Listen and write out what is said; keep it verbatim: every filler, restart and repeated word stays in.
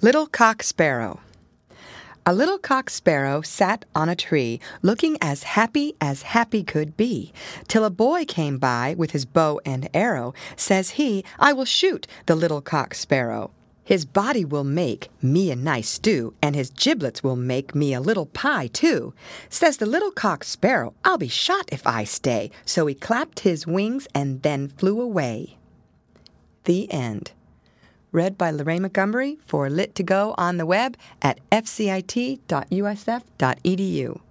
Little Cock Sparrow. A little cock sparrow sat on a tree, looking as happy as happy could be, till a boy came by with his bow and arrow. Says he, "I will shoot the little cock sparrow. His body will make me a nice stew, and his giblets will make me a little pie, too." Says the little cock sparrow, "I'll be shot if I stay." So he clapped his wings and then flew away. The end. Read by Lorraine Montgomery for Lit to Go on the web at f c i t dot u s f dot e d u.